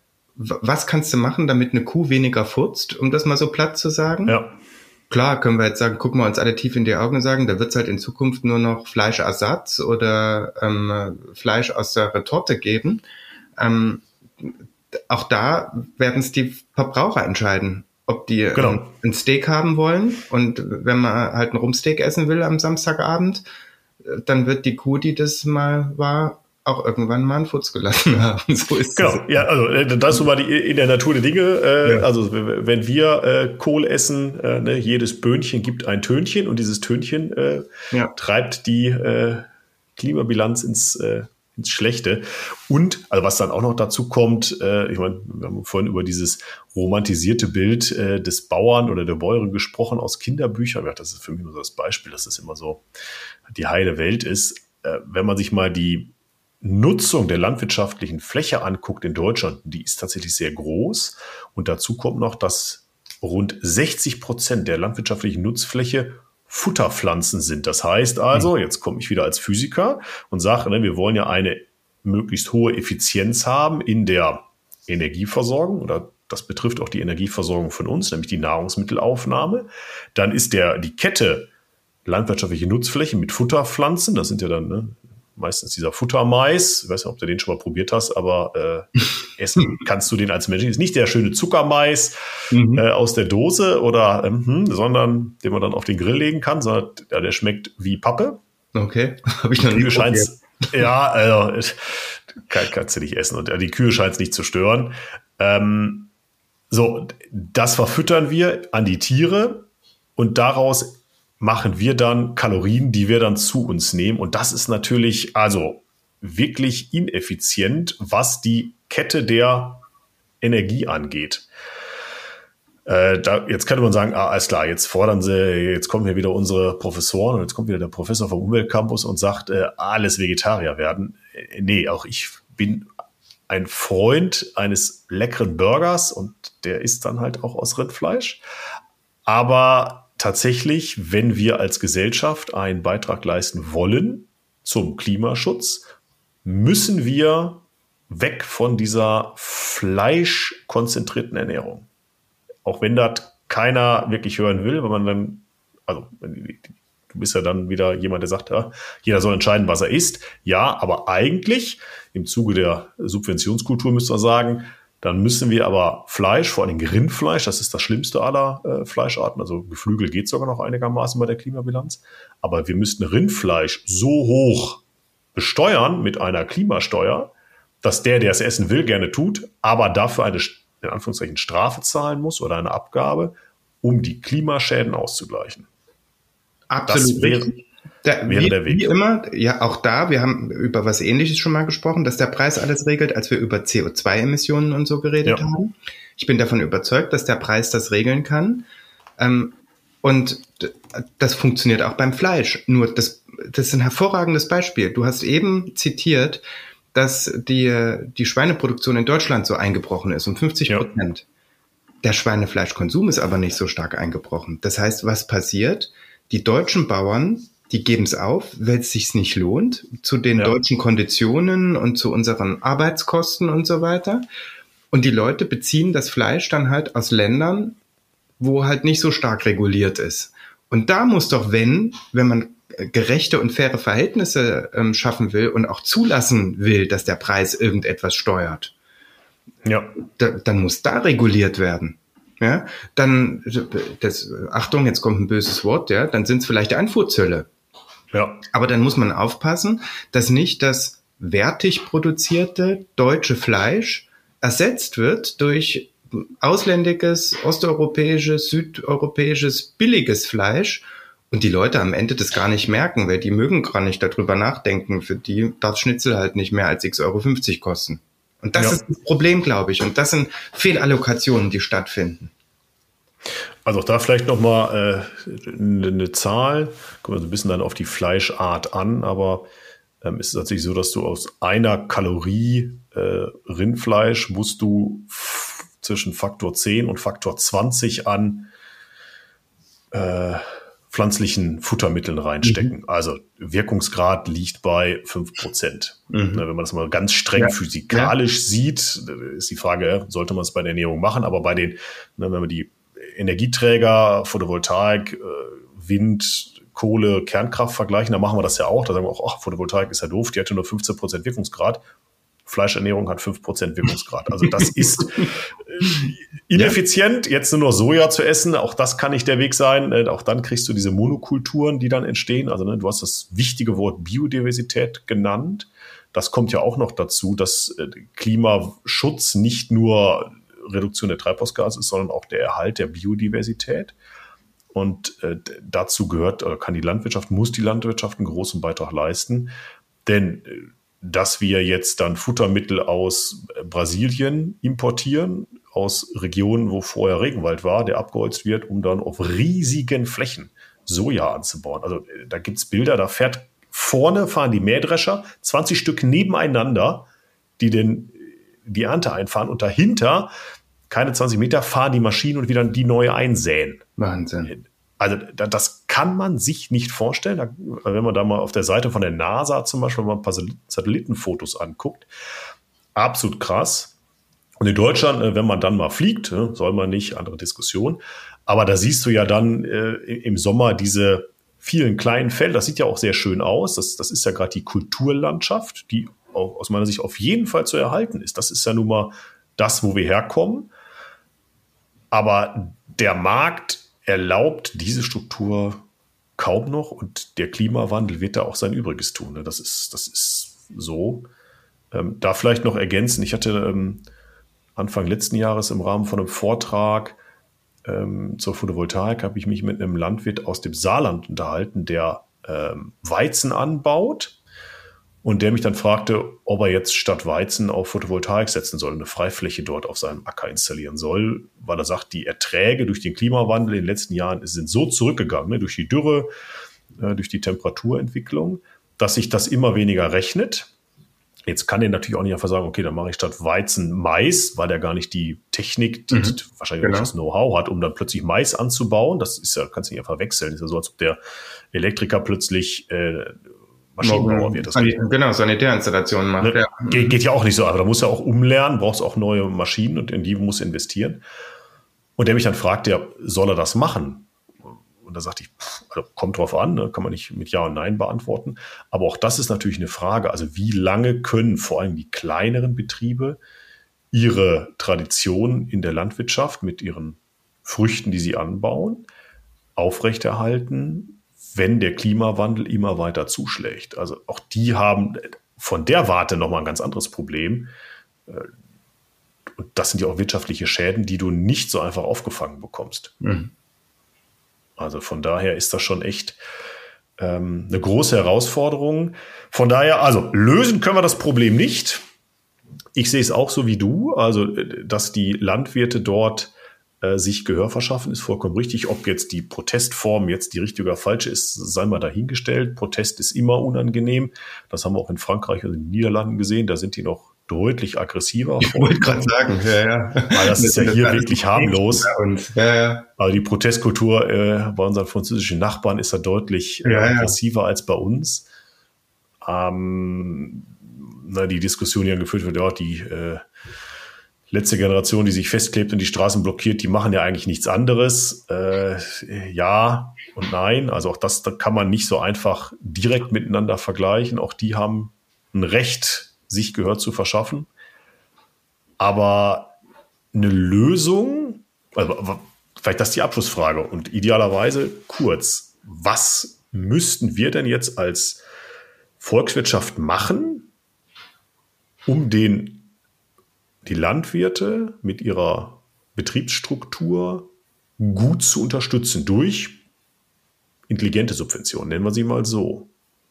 was kannst du machen, damit eine Kuh weniger furzt, um das mal so platt zu sagen? Ja. Klar, können wir jetzt sagen, gucken wir uns alle tief in die Augen und sagen, da wird es halt in Zukunft nur noch Fleischersatz oder ähm, Fleisch aus der Retorte geben. Ähm, auch da werden es die Verbraucher entscheiden, ob die genau. ein, ein Steak haben wollen. Und wenn man halt ein Rumpsteak essen will am Samstagabend, dann wird die Kuh, die das mal war, auch irgendwann mal einen Futz gelassen haben. So ist genau. es. Ja, also das ist mal die, in der Natur der Dinge. Äh, ja. Also wenn wir äh, Kohl essen, äh, ne, jedes Böhnchen gibt ein Tönchen und dieses Tönchen äh, ja. treibt die äh, Klimabilanz ins äh, ins Schlechte. Und, also was dann auch noch dazu kommt, äh, ich meine, wir haben vorhin über dieses romantisierte Bild äh, des Bauern oder der Bäuerin gesprochen aus Kinderbüchern. Ja, das ist für mich nur so das Beispiel, dass das immer so die heile Welt ist. Äh, wenn man sich mal die Nutzung der landwirtschaftlichen Fläche anguckt in Deutschland, die ist tatsächlich sehr groß. Und dazu kommt noch, dass rund sechzig Prozent der landwirtschaftlichen Nutzfläche Futterpflanzen sind. Das heißt also, jetzt komme ich wieder als Physiker und sage, ne, wir wollen ja eine möglichst hohe Effizienz haben in der Energieversorgung, oder das betrifft auch die Energieversorgung von uns, nämlich die Nahrungsmittelaufnahme. Dann ist der die Kette landwirtschaftliche Nutzfläche mit Futterpflanzen, das sind ja dann ne, meistens dieser Futtermais, ich weiß nicht, ob du den schon mal probiert hast, aber äh, essen kannst du den als Mensch. Ist nicht der schöne Zuckermais mhm. äh, aus der Dose, oder, ähm, sondern den man dann auf den Grill legen kann, sondern ja, der schmeckt wie Pappe. Okay, habe ich noch nie probiert. Ja, also kann, kannst du nicht essen und ja, die Kühe scheint es nicht zu stören. Ähm, So, das verfüttern wir an die Tiere und daraus machen wir dann Kalorien, die wir dann zu uns nehmen. Und das ist natürlich also wirklich ineffizient, was die Kette der Energie angeht. Äh, da, jetzt könnte man sagen, ah, alles klar, jetzt fordern sie, jetzt kommen hier wieder unsere Professoren und jetzt kommt wieder der Professor vom Umweltcampus und sagt, äh, alles Vegetarier werden. Äh, nee, auch ich bin ein Freund eines leckeren Burgers und der ist dann halt auch aus Rindfleisch. Aber tatsächlich, wenn wir als Gesellschaft einen Beitrag leisten wollen zum Klimaschutz, müssen wir weg von dieser fleischkonzentrierten Ernährung. Auch wenn das keiner wirklich hören will, weil man dann, also du bist ja dann wieder jemand, der sagt, ja, jeder soll entscheiden, was er isst. Ja, aber eigentlich im Zuge der Subventionskultur müsste man sagen, dann müssen wir aber Fleisch, vor allem Rindfleisch, das ist das schlimmste aller äh, Fleischarten, also Geflügel geht sogar noch einigermaßen bei der Klimabilanz, aber wir müssten Rindfleisch so hoch besteuern mit einer Klimasteuer, dass der, der es essen will, gerne tut, aber dafür eine, in Anführungszeichen, Strafe zahlen muss oder eine Abgabe, um die Klimaschäden auszugleichen. Absolut. Das wäre, da, wäre wie, der Weg. Wie immer, ja, auch da, wir haben über was Ähnliches schon mal gesprochen, dass der Preis alles regelt, als wir über C O zwei Emissionen und so geredet ja. haben. Ich bin davon überzeugt, dass der Preis das regeln kann. Ähm, und das funktioniert auch beim Fleisch. Nur das, das ist ein hervorragendes Beispiel. Du hast eben zitiert, dass die, die Schweineproduktion in Deutschland so eingebrochen ist, um fünfzig Prozent. Ja. Der Schweinefleischkonsum ist aber nicht so stark eingebrochen. Das heißt, was passiert? Die deutschen Bauern, die geben es auf, weil es sich nicht lohnt, zu den ja. deutschen Konditionen und zu unseren Arbeitskosten und so weiter. Und die Leute beziehen das Fleisch dann halt aus Ländern, wo halt nicht so stark reguliert ist. Und da muss doch, wenn, wenn man gerechte und faire Verhältnisse ähm, schaffen will und auch zulassen will, dass der Preis irgendetwas steuert, ja. da, dann muss da reguliert werden. Ja, dann, das, Achtung, jetzt kommt ein böses Wort, ja, dann sind es vielleicht Einfuhrzölle. Ja. Aber dann muss man aufpassen, dass nicht das wertig produzierte deutsche Fleisch ersetzt wird durch ausländiges, osteuropäisches, südeuropäisches, billiges Fleisch und die Leute am Ende das gar nicht merken, weil die mögen gar nicht darüber nachdenken. Für die darf Schnitzel halt nicht mehr als sechs Euro fünfzig kosten. Und das ja. ist das Problem, glaube ich. Und das sind Fehlallokationen, die stattfinden. Also auch da vielleicht nochmal äh, eine Zahl. Kommen wir so ein bisschen dann auf die Fleischart an. Aber ähm, es ist tatsächlich so, dass du aus einer Kalorie äh, Rindfleisch musst du f- zwischen Faktor zehn und Faktor zwanzig an äh, pflanzlichen Futtermitteln reinstecken. Mhm. Also Wirkungsgrad liegt bei fünf Prozent. Mhm. Wenn man das mal ganz streng ja. physikalisch ja. sieht, ist die Frage, sollte man es bei der Ernährung machen? Aber bei den, wenn man die Energieträger, Photovoltaik, Wind, Kohle, Kernkraft vergleichen, dann machen wir das ja auch. Da sagen wir auch, ach, Photovoltaik ist ja doof, die hatte nur fünfzehn Prozent Wirkungsgrad. Fleischernährung hat fünf Prozent Wirkungsgrad. Also das ist ineffizient, jetzt nur noch Soja zu essen. Auch das kann nicht der Weg sein. Auch dann kriegst du diese Monokulturen, die dann entstehen. Also ne, du hast das wichtige Wort Biodiversität genannt. Das kommt ja auch noch dazu, dass Klimaschutz nicht nur Reduktion der Treibhausgase ist, sondern auch der Erhalt der Biodiversität. Und äh, dazu gehört, oder kann die Landwirtschaft, muss die Landwirtschaft einen großen Beitrag leisten. Denn äh, dass wir jetzt dann Futtermittel aus Brasilien importieren, aus Regionen, wo vorher Regenwald war, der abgeholzt wird, um dann auf riesigen Flächen Soja anzubauen. Also da gibt's Bilder, da fährt vorne, fahren die Mähdrescher, zwanzig Stück nebeneinander, die den, die Ernte einfahren und dahinter, keine zwanzig Meter, fahren die Maschinen und wieder die neue einsäen. Wahnsinn. Also das kann man sich nicht vorstellen. Wenn man da mal auf der Seite von der NASA zum Beispiel mal ein paar Satellitenfotos anguckt, absolut krass. Und in Deutschland, wenn man dann mal fliegt, soll man nicht, andere Diskussion. Aber da siehst du ja dann im Sommer diese vielen kleinen Felder. Das sieht ja auch sehr schön aus. Das, das ist ja gerade die Kulturlandschaft, die auch aus meiner Sicht auf jeden Fall zu erhalten ist. Das ist ja nun mal das, wo wir herkommen. Aber der Markt erlaubt diese Struktur kaum noch und der Klimawandel wird da auch sein Übriges tun. Das ist, das ist so. Ähm, da vielleicht noch ergänzen, ich hatte ähm, Anfang letzten Jahres im Rahmen von einem Vortrag ähm, zur Photovoltaik habe ich mich mit einem Landwirt aus dem Saarland unterhalten, der ähm, Weizen anbaut und der mich dann fragte, ob er jetzt statt Weizen auf Photovoltaik setzen soll, eine Freifläche dort auf seinem Acker installieren soll, weil er sagt, die Erträge durch den Klimawandel in den letzten Jahren sind so zurückgegangen, ne, durch die Dürre, äh, durch die Temperaturentwicklung, dass sich das immer weniger rechnet. Jetzt kann er natürlich auch nicht einfach sagen, okay, dann mache ich statt Weizen Mais, weil er gar nicht die Technik, die, mhm. wahrscheinlich genau. nicht das Know-how hat, um dann plötzlich Mais anzubauen. Das ist ja, kannst du nicht einfach wechseln. Das ist ja so, als ob der Elektriker plötzlich äh, Maschinenbauer wird. Das geht, genau, Sanitärinstallationen macht. Ne, ja. Geht, geht ja auch nicht so, aber da muss er auch umlernen, brauchst auch neue Maschinen und in die muss er investieren. Und der mich dann fragt, ja, soll er das machen? Und da sagte ich, pff, also kommt drauf an, ne? Kann man nicht mit Ja und Nein beantworten. Aber auch das ist natürlich eine Frage. Also wie lange können vor allem die kleineren Betriebe ihre Tradition in der Landwirtschaft mit ihren Früchten, die sie anbauen, aufrechterhalten, wenn der Klimawandel immer weiter zuschlägt? Also auch die haben von der Warte nochmal ein ganz anderes Problem. Und das sind ja auch wirtschaftliche Schäden, die du nicht so einfach aufgefangen bekommst. Mhm. Also von daher ist das schon echt ähm, eine große Herausforderung. Von daher, also lösen können wir das Problem nicht. Ich sehe es auch so wie du. Also, dass die Landwirte dort äh, sich Gehör verschaffen, ist vollkommen richtig. Ob jetzt die Protestform jetzt die richtige oder falsche ist, sei mal dahingestellt. Protest ist immer unangenehm. Das haben wir auch in Frankreich und in den Niederlanden gesehen. Da sind die noch deutlich aggressiver. Ich wollte gerade sagen, ja, ja. Weil das ist ja hier wirklich harmlos. Und, ja, ja. Aber die Protestkultur äh, bei unseren französischen Nachbarn ist ja deutlich äh, ja, ja. aggressiver als bei uns. Ähm, na, die Diskussion, die ja geführt wird, ja, die äh, letzte Generation, die sich festklebt und die Straßen blockiert, die machen ja eigentlich nichts anderes. Äh, ja und nein. Also auch das, da kann man nicht so einfach direkt miteinander vergleichen. Auch die haben ein Recht, sich Gehör zu verschaffen. Aber eine Lösung, also vielleicht das ist die Abschlussfrage und idealerweise kurz, was müssten wir denn jetzt als Volkswirtschaft machen, um den, die Landwirte mit ihrer Betriebsstruktur gut zu unterstützen durch intelligente Subventionen, nennen wir sie mal so.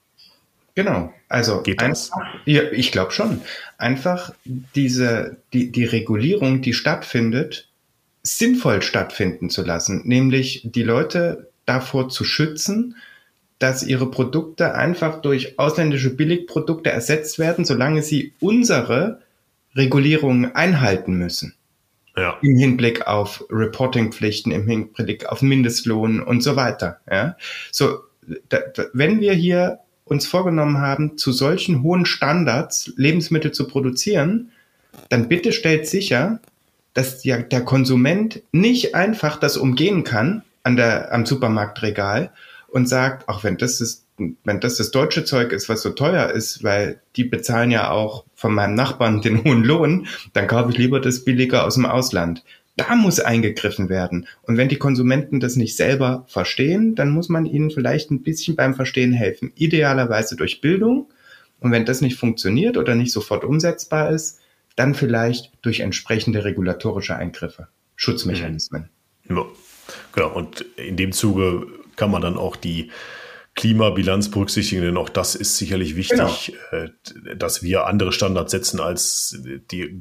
Genau, also geht das? Einfach, ja, ich glaube schon. Einfach diese die die Regulierung, die stattfindet, sinnvoll stattfinden zu lassen, nämlich die Leute davor zu schützen, dass ihre Produkte einfach durch ausländische Billigprodukte ersetzt werden, solange sie unsere Regulierungen einhalten müssen. Ja. Im Hinblick auf Reportingpflichten, im Hinblick auf Mindestlohn und so weiter. Ja, so da, da, wenn wir hier uns vorgenommen haben, zu solchen hohen Standards Lebensmittel zu produzieren, dann bitte stellt sicher, dass der, der Konsument nicht einfach das umgehen kann an der, am Supermarktregal und sagt, auch wenn das ist, wenn das das deutsche Zeug ist, was so teuer ist, weil die bezahlen ja auch von meinem Nachbarn den hohen Lohn, dann kaufe ich lieber das billiger aus dem Ausland. Da muss eingegriffen werden. Und wenn die Konsumenten das nicht selber verstehen, dann muss man ihnen vielleicht ein bisschen beim Verstehen helfen. Idealerweise durch Bildung. Und wenn das nicht funktioniert oder nicht sofort umsetzbar ist, dann vielleicht durch entsprechende regulatorische Eingriffe, Schutzmechanismen. Ja, genau. Und in dem Zuge kann man dann auch die Klimabilanz berücksichtigen, denn auch das ist sicherlich wichtig, genau. dass wir andere Standards setzen als die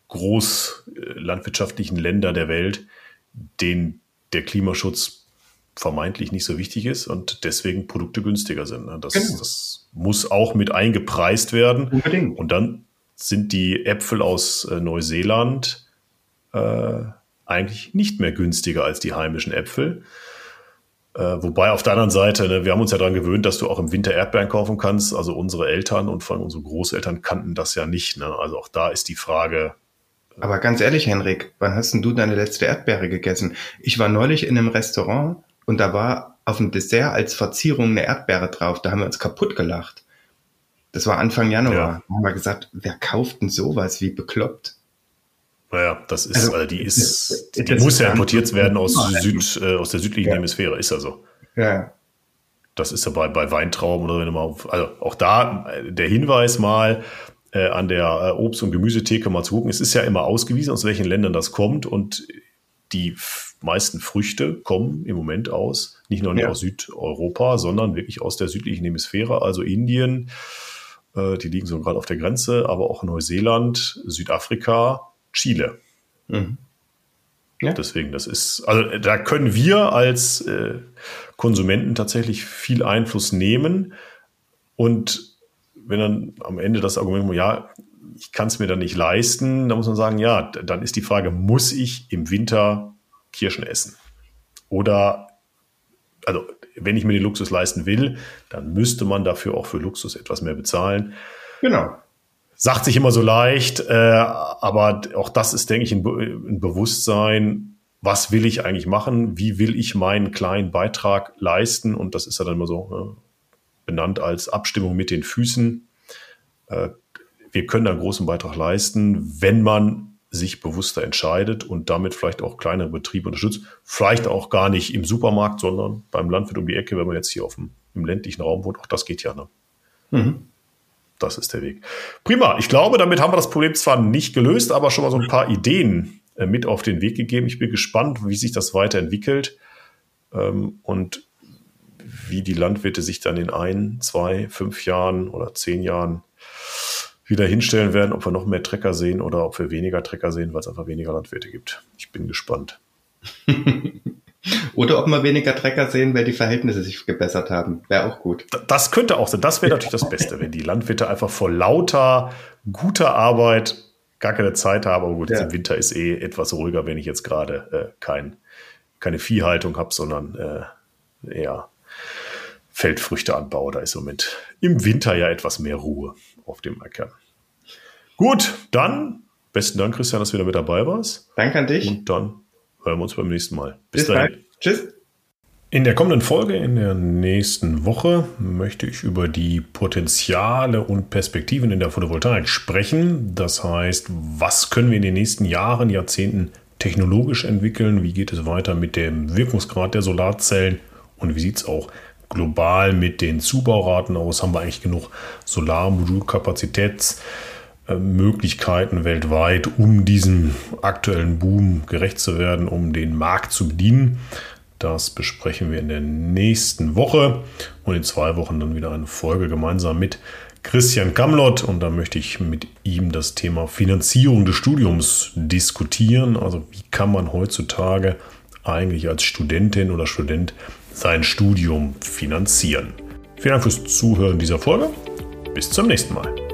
großlandwirtschaftlichen Länder der Welt, denen der Klimaschutz vermeintlich nicht so wichtig ist und deswegen Produkte günstiger sind. Das, genau. das muss auch mit eingepreist werden. Unbedingt. Und dann sind die Äpfel aus Neuseeland äh, eigentlich nicht mehr günstiger als die heimischen Äpfel. Äh, wobei auf der anderen Seite, ne, wir haben uns ja daran gewöhnt, dass du auch im Winter Erdbeeren kaufen kannst. Also unsere Eltern und vor allem unsere Großeltern kannten das ja nicht. Ne? Also auch da ist die Frage. Aber ganz ehrlich, Henrik, wann hast denn du deine letzte Erdbeere gegessen? Ich war neulich in einem Restaurant und da war auf dem Dessert als Verzierung eine Erdbeere drauf. Da haben wir uns kaputt gelacht. Das war Anfang Januar. Ja. Da haben wir gesagt, wer kauft denn sowas, wie bekloppt? Naja, das ist, Also, also die ist, das, die, das die muss ja ist importiert werden aus normal. Süd, äh, aus der südlichen Ja. Hemisphäre, ist ja so. Ja. Das ist ja bei, bei Weintrauben oder wenn du mal, auf, also auch da der Hinweis mal, äh, an der äh, Obst- und Gemüsetheke mal zu gucken. Es ist ja immer ausgewiesen, aus welchen Ländern das kommt. Und die f- meisten Früchte kommen im Moment aus, nicht nur nicht Ja. aus Südeuropa, sondern wirklich aus der südlichen Hemisphäre, also Indien. Äh, die liegen so gerade auf der Grenze, aber auch Neuseeland, Südafrika, Chile. Mhm. Ja. Deswegen, das ist, also da können wir als äh, Konsumenten tatsächlich viel Einfluss nehmen. Und wenn dann am Ende das Argument, ja, ich kann es mir dann nicht leisten, dann muss man sagen, ja, dann ist die Frage, muss ich im Winter Kirschen essen? Oder, also wenn ich mir den Luxus leisten will, dann müsste man dafür auch für Luxus etwas mehr bezahlen. Genau. Sagt sich immer so leicht, äh, aber auch das ist, denke ich, ein, Be- ein Bewusstsein, was will ich eigentlich machen, wie will ich meinen kleinen Beitrag leisten, und das ist ja dann immer so äh, benannt als Abstimmung mit den Füßen. Äh, wir können da einen großen Beitrag leisten, wenn man sich bewusster entscheidet und damit vielleicht auch kleinere Betriebe unterstützt, vielleicht auch gar nicht im Supermarkt, sondern beim Landwirt um die Ecke, wenn man jetzt hier auf dem, im ländlichen Raum wohnt, auch das geht ja, ne? Mhm. Das ist der Weg. Prima. Ich glaube, damit haben wir das Problem zwar nicht gelöst, aber schon mal so ein paar Ideen äh, mit auf den Weg gegeben. Ich bin gespannt, wie sich das weiterentwickelt ähm, und wie die Landwirte sich dann in ein, zwei, fünf Jahren oder zehn Jahren wieder hinstellen werden, ob wir noch mehr Trecker sehen oder ob wir weniger Trecker sehen, weil es einfach weniger Landwirte gibt. Ich bin gespannt. Oder ob wir weniger Trecker sehen, weil die Verhältnisse sich gebessert haben. Wäre auch gut. Das könnte auch sein. Das wäre natürlich das Beste, wenn die Landwirte einfach vor lauter guter Arbeit gar keine Zeit haben. Aber gut, Ja. jetzt im Winter ist eh etwas ruhiger, wenn ich jetzt gerade äh, kein, keine Viehhaltung habe, sondern äh, eher Feldfrüchte anbaue. Da ist im Moment im Winter ja etwas mehr Ruhe auf dem Acker. Gut, dann besten Dank, Christian, dass du wieder mit dabei warst. Danke an dich. Und dann hören wir uns beim nächsten Mal. Bis bald. Tschüss. In der kommenden Folge, in der nächsten Woche, möchte ich über die Potenziale und Perspektiven in der Photovoltaik sprechen. Das heißt, was können wir in den nächsten Jahren, Jahrzehnten technologisch entwickeln? Wie geht es weiter mit dem Wirkungsgrad der Solarzellen? Und wie sieht es auch global mit den Zubauraten aus? Haben wir eigentlich genug Solarmodulkapazitätsmöglichkeiten weltweit, um diesem aktuellen Boom gerecht zu werden, um den Markt zu bedienen? Das besprechen wir in der nächsten Woche und in zwei Wochen dann wieder eine Folge gemeinsam mit Christian Kamlott. Und da möchte ich mit ihm das Thema Finanzierung des Studiums diskutieren. Also wie kann man heutzutage eigentlich als Studentin oder Student sein Studium finanzieren? Vielen Dank fürs Zuhören dieser Folge. Bis zum nächsten Mal.